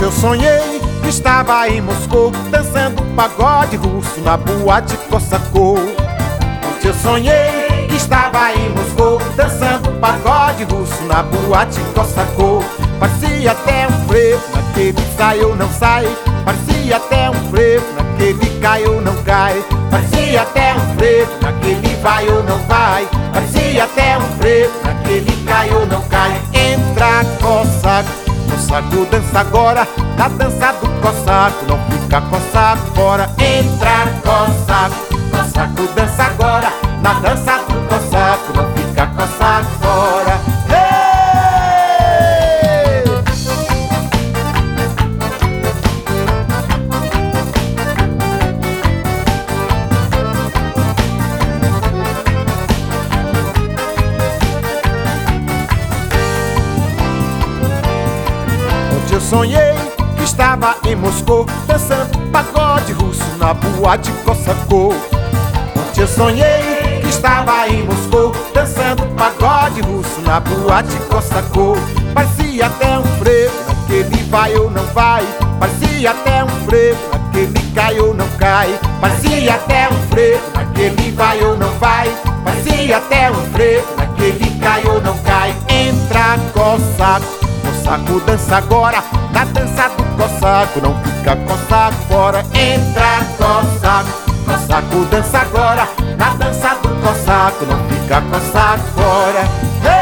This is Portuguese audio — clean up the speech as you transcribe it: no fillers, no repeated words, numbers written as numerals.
Eu sonhei que estava em Moscou, dançando pagode russo na boate Kossakov. Eu sonhei que estava em Moscou, dançando pagode russo na boate Kossakov. Parecia até um frevo, naquele sai ou não sai. Parecia até um frevo, naquele cai ou não cai. Parecia até um frevo, naquele vai ou não vai. Parecia até um frevo, naquele cai ou não cai. Entra Cossaco, Cossaco dança agora, na dança do Cossaco, não fica Cossaco fora. Entra Cossaco, Cossaco dança agora, na dança do Cossaco, não fica Cossaco fora. Eu sonhei que estava em Moscou, dançando pagode russo na boate Kossakov. Ontem eu sonhei que estava em Moscou, dançando pagode russo na boate Kossakov. Parecia até um frevo, naquele vai ou não vai. Parecia até um frevo, naquele cai ou não cai. Parecia até um frevo, naquele vai ou não vai. Parecia até um frevo, naquele cai ou não cai. Entra Cossaco, Cossaco dança agora, na dança do Cossaco, não fica Cossaco fora. Entra Cossaco, Cossaco dança agora, na dança do Cossaco, não fica Cossaco fora.